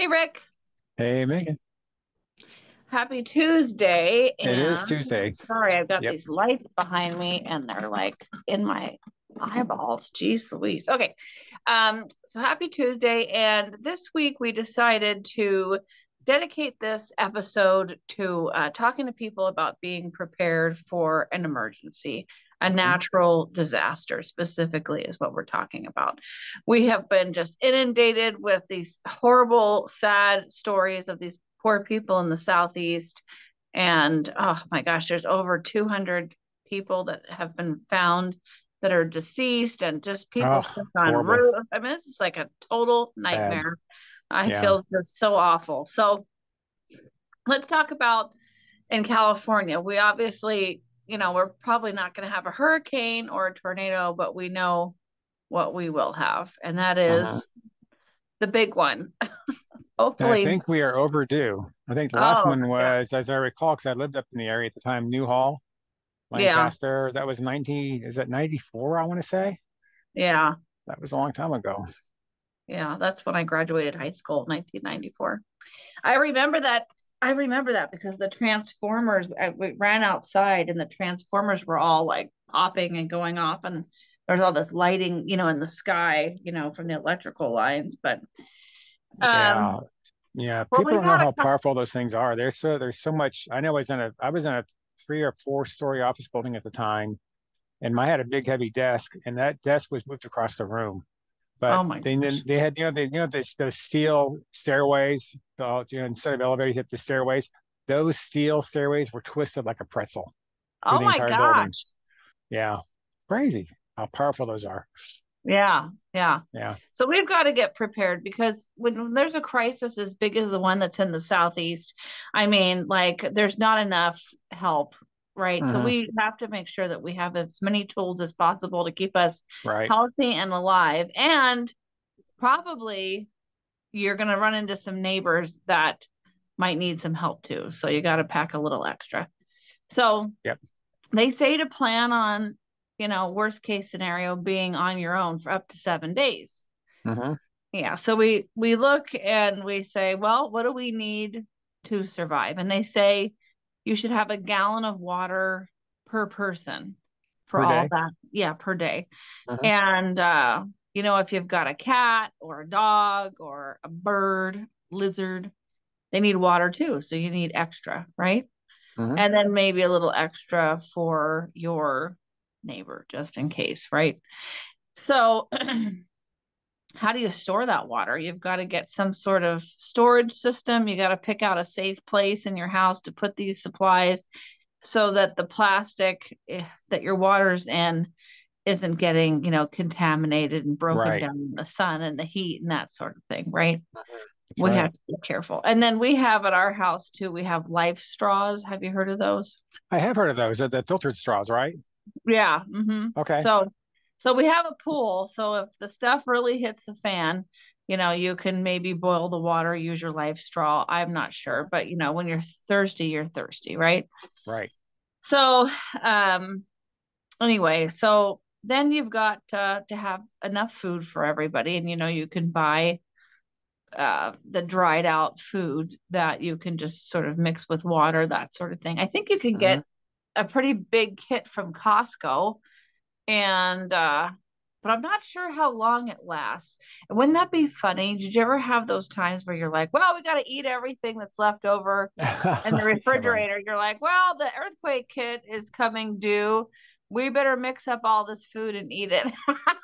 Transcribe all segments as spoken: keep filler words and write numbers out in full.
Hey, Rick. Hey, Megan. Happy Tuesday. It is And Tuesday. sorry, I've got Yep. these lights behind me and they're like in my eyeballs. Jeez Louise. Okay. Um, so happy Tuesday. And this week we decided to dedicate this episode to uh, talking to people about being prepared for an emergency. A Mhm. natural disaster, specifically, is what we're talking about. We have been just inundated with these horrible, sad stories of these poor people in the Southeast. And oh my gosh, there's over two hundred people that have been found that are deceased and just people Oh, stuck it's on horrible. roof. I mean, this is like a total Bad. nightmare. I Yeah. feel just so awful. So let's talk about in California. We obviously, you know, we're probably not going to have a hurricane or a tornado, but we know what we will have, and that Uh-huh. is the big one. And I Hopefully, think we are overdue. I think the last oh, one yeah, was, as I recall, because I lived up in the area at the time, Newhall, yeah, Lancaster. That was ninety, is that ninety-four, I want to say? yeah. That was a long time ago. Yeah, that's when I graduated high school, nineteen ninety-four. I remember that. I remember that because the Transformers, I, we ran outside and the Transformers were all like popping and going off, and there's all this lighting, you know, in the sky, you know, from the electrical lines. But Yeah. um, Yeah. well, People we've don't know had a how couple. powerful those things are. There's so there's so much. I know I was in a I was in a three or four story office building at the time, and I had a big heavy desk, and that desk was moved across the room. But Oh my they gosh. they had you know they you know those those steel stairways, uh, you know, instead of elevators, you have the stairways. Those steel stairways were twisted like a pretzel through Oh the my entire building. gosh. Yeah, crazy how powerful those are. Yeah, yeah. Yeah. So we've got to get prepared because when there's a crisis as big as the one that's in the southeast, I mean, like there's not enough help, right? So Hmm. we have to make sure that we have as many tools as possible to keep us Right. healthy and alive. And probably you're going to run into some neighbors that might need some help too. So you got to pack a little extra. So Yep. they say to plan on, you know, worst case scenario being on your own for up to seven days. Hmm. Yeah. So we we look and we say, well, what do we need to survive? And they say you should have a gallon of water per person for Per all day. that. Yeah, per day. Hmm. And uh, you know, if you've got a cat or a dog or a bird, lizard, they need water too. So you need extra, right? Hmm. And then maybe a little extra for your neighbor just in case, right? So how do you store that water? You've got to get some sort of storage system. You got to pick out a safe place in your house to put these supplies so that the plastic eh, that your water's in isn't getting, you know, contaminated and broken Right. down in the sun and the heat and that sort of thing, right? Mhm. That's We right. have to be careful. And then we have at our house too, we have life straws. Have you heard of those? I have heard of those, uh, the filtered straws, right? Yeah. hmm Okay. So, so we have a pool. So if the stuff really hits the fan, you know, you can maybe boil the water, use your life straw. I'm not sure, Mhm. but you know, when you're thirsty, you're thirsty, right? Right. So, um, anyway, so then you've got uh, to have enough food for everybody, and you know, you can buy uh, the dried out food that you can just sort of mix with water, that sort of thing. I think you can Hmm. get a pretty big kit from Costco and uh but I'm not sure how long it lasts. And wouldn't that be funny? Did you ever have those times where you're like, well, we got to eat everything that's left over in the Yeah, right. refrigerator? You're like, well, the earthquake kit is coming due. We better mix up all this food and eat it.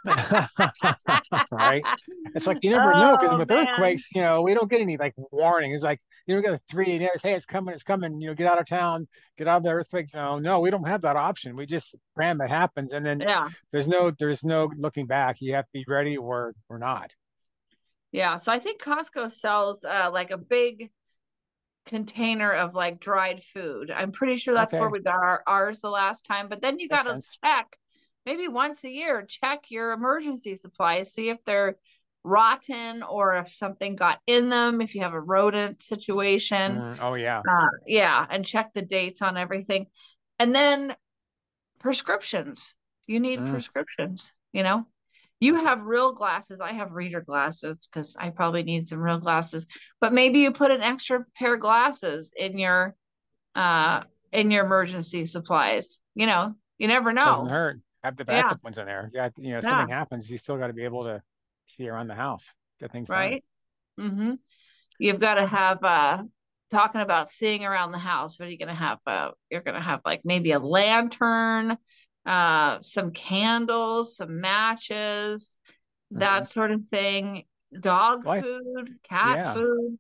Right. It's like you never know because Oh with man. earthquakes, you know, we don't get any like warning. It's like you don't get a three day notice, hey, it's coming, it's coming, you know, get out of town, get out of the earthquake zone. No, we don't have that option. We just cram it happens and then Yeah. there's no there's no looking back. You have to be ready or or not. Yeah. So I think Costco sells uh like a big container of like dried food. I'm pretty sure that's where Okay. we got our ours the last time. But then you got Makes to sense. check maybe once a year, check your emergency supplies, see if they're rotten or if something got in them, if you have a rodent situation. Mm, oh yeah. Uh, yeah, and check the dates on everything. And then prescriptions. You need Mm, prescriptions, you know? You have real glasses. I have reader glasses because I probably need some real glasses. But maybe you put an extra pair of glasses in your uh in your emergency supplies. You know, you never Doesn't know. hurt. Have the Yeah, backup ones in there. Yeah, you know, if yeah, something happens, you still got to be able to see around the house, get things done. right. Mm-hmm. You've got to have uh talking about seeing around the house. What are you gonna have? Uh, you're gonna have like maybe a lantern, uh, some candles, some matches, Hmm. that sort of thing. Dog Well, I, food, cat yeah, food.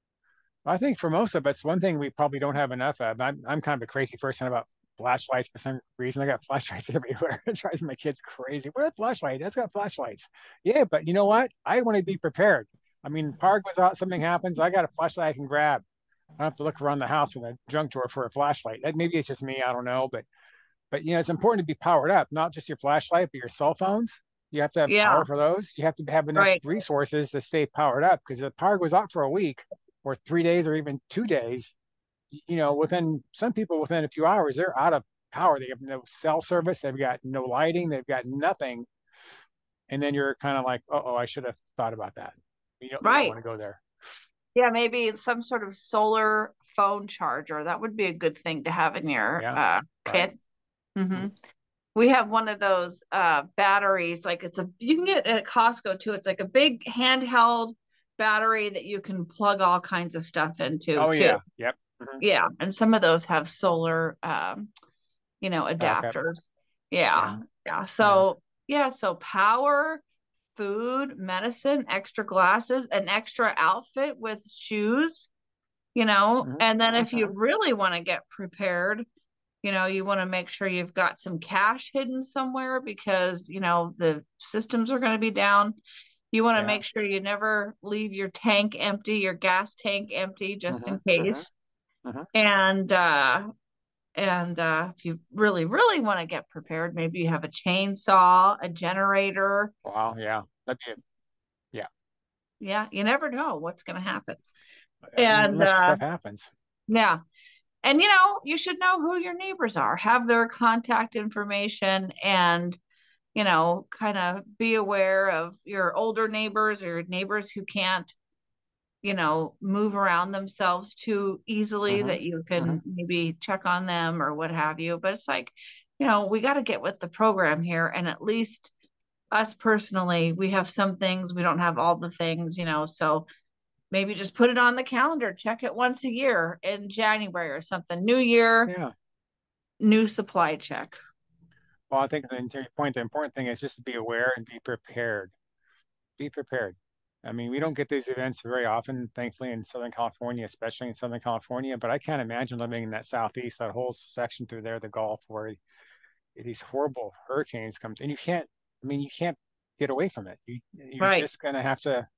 I think for most of us, one thing we probably don't have enough of. I'm I'm kind of a crazy person about flashlights for some reason. I got flashlights everywhere. It drives my kids crazy. What a flashlight? That's got flashlights. Yeah, but you know what? I want to be prepared. I mean, park was out, something happens, I got a flashlight I can grab. I don't have to look around the house in a junk drawer for a flashlight. That maybe it's just me, I don't know, but but you know, it's important to be powered up, not just your flashlight, but your cell phones. You have to have Yeah, power for those. You have to have enough right, resources to stay powered up because if the power goes out for a week or three days or even two days, you know, within some people within a few hours, they're out of power. They have no cell service, they've got no lighting, they've got nothing. And then you're kind of like, uh oh, I should have thought about that. You don't you don't right. want to go there. Yeah, maybe it's some sort of solar phone charger. That would be a good thing to have in your Yeah. uh Right. kit. Hmm. We have one of those uh batteries, like it's a you can get it at Costco too. It's like a big handheld battery that you can plug all kinds of stuff into Oh too. yeah. Yep. Hmm. Yeah, and some of those have solar um, you know, Backup. adapters. Yeah. Yeah. Yeah. Yeah. So, yeah, so power, food, medicine, extra glasses, an extra outfit with shoes, you know, Hmm. and then Hmm. if you really want to get prepared, you know, you want to make sure you've got some cash hidden somewhere because, you know, the systems are going to be down. You want to Yeah. make sure you never leave your tank empty, your gas tank empty, just Hmm. in Hmm. case. Hmm. And uh and uh if you really, really want to get prepared, maybe you have a chainsaw, a generator. Wow. Yeah. That'd be it. Yeah. Yeah, you never know what's going to happen. I mean, And look, uh stuff happens. yeah. And you know, you should know who your neighbors are, have their contact information, and you know, kind of be aware of your older neighbors or your neighbors who can't, you know, move around themselves too easily, Hmm. that you Hmm. can maybe check on them or what have you. But it's like, you know, we got to get with the program here. And at least us personally, we have some things, we don't have all the things, you know, so maybe just put it on the calendar, check it once a year in January or something. New year, Yeah. new supply check. Well, I think the to your point, the important thing is just to be aware and be prepared. Be prepared. I mean, we don't get these events very often, thankfully, in Southern California, especially in Southern California. But I can't imagine living in that southeast, that whole section through there, the Gulf, where these horrible hurricanes come, and you can't. I mean, you can't get away from it. You you're Right. just gonna have to. At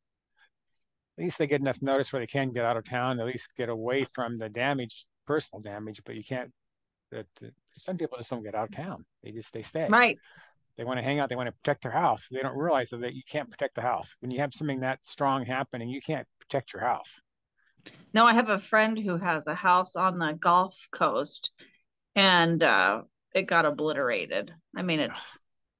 least they get enough notice where they can get out of town, at least get away from the damage, personal damage. But you can't. That some people just don't get out of town. They just they stay. Right. They want to hang out. They want to protect their house. They don't realize that you can't protect the house. When you have something that strong happening, you can't protect your house. No, I have a friend who has a house on the Gulf Coast, and uh it got obliterated. I mean, it's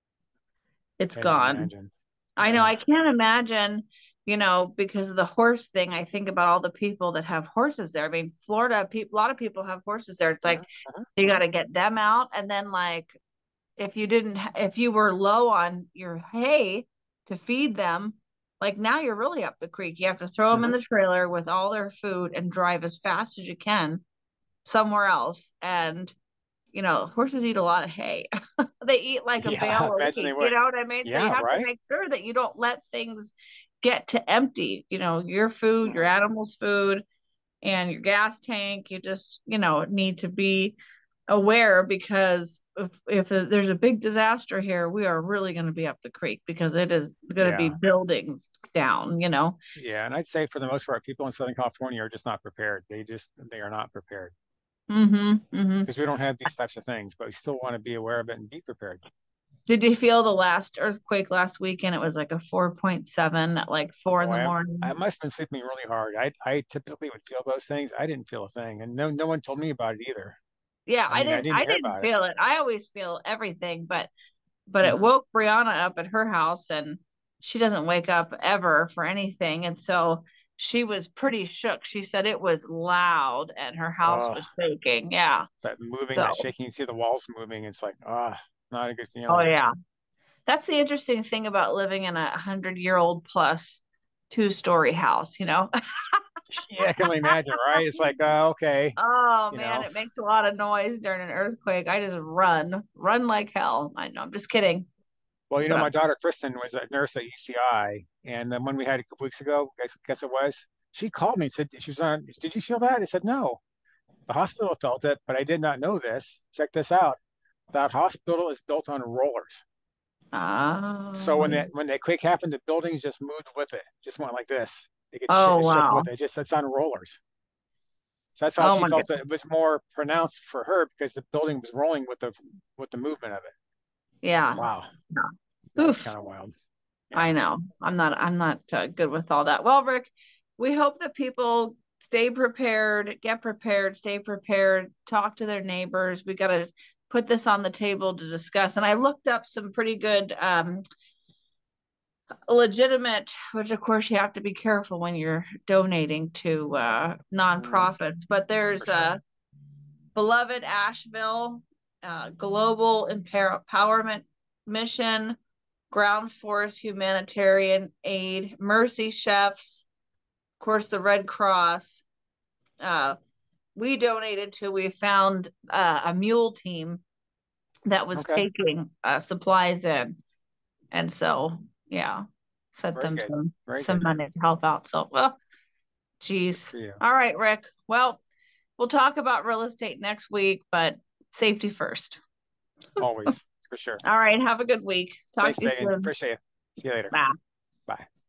it's Can't even gone. imagine. I know, Yeah. I can't imagine, you know, because of the horse thing. I think about all the people that have horses there. I mean, Florida, people, a lot of people have horses there. It's like Uh-huh, uh-huh, you got uh-huh. to get them out, and then like if you didn't, if you were low on your hay to feed them, like now you're really up the creek. You have to throw them in Uh-huh. the trailer with all their food and drive as fast as you can somewhere else. And you know, horses eat a lot of hay. They eat like a Yeah, I bale a imagine they week, you would. know what I mean? So you Yeah, have to right? make sure that you don't let things get to empty, you know, your food, your Uh-huh. animals' food, and your gas tank. You just, you know, need to be aware because if, if there's a big disaster here, we are really going to be up the creek because it is going to be Yeah. buildings down, you know? Yeah. And I'd say for the most part, people in Southern California are just not prepared. They just, they are not prepared Mm-hmm. Mm-hmm. because we don't have these types of things, but we still want to be aware of it and be prepared. Did you feel the last earthquake last weekend? It was like a four point seven at like four in Oh, the I have, I morning. must have been sleeping really hard. I, I typically would feel those things. I didn't feel a thing. And no, no one told me about it either. Yeah, I I mean, I didn't didn't I hear didn't about it. feel it. I always feel everything, but but it Mhm. woke Brianna up at her house, and she doesn't wake up ever for anything. And so she was pretty shook. She said it was loud and her house Oh, was shaking. Yeah. that moving, So, that shaking, you see the walls moving. It's like, ah, not a good oh, feeling. yeah. That's the interesting thing about living in a hundred year old plus two story house, you know? Yeah, I can only imagine, right? It's like, uh, okay, Oh you man, know. it makes a lot of noise during an earthquake. I just run, run like hell. I know, I'm just kidding. Well, you know, But my daughter Kristen was a nurse at U C I, and then when we had a couple weeks ago, guess guess it was, she called me and said she was on. Did you feel that? I said no. The hospital felt it, but I did not know this. Check this out. That hospital is built on rollers. So oh, when that when that quake happened, the buildings just moved with it, just went like this. They could sh oh shook wow. with it. Just it's on rollers. So that's how Oh she my felt God. that it was more pronounced for her because the building was rolling with the with the movement of it. Yeah. Wow, Yeah. that was Oof. kind of wild. Yeah. I know. I'm not I'm not uh, good with all that. Well, Rick, we hope that people stay prepared, get prepared, stay prepared, talk to their neighbors. We got to put this on the table to discuss. And I looked up some pretty good um legitimate, which of course you have to be careful when you're donating to uh Mm, nonprofits, but for there's sure. a Beloved Asheville, uh, Global Empowerment Mission, Ground Force Humanitarian Aid, Mercy Chefs, of course, the Red Cross. Uh, we donated to, we found uh, a mule team that was Okay. taking uh, supplies in. And so, yeah, sent Very them good. some Very some good. money to help out. So, well, Good geez. for you. All right, Rick. Well, we'll talk about real estate next week, but safety first. Always, for sure. All right. Have a good week. Talk Thanks, to you Megan. soon. Appreciate it. See you later. Bye. Bye.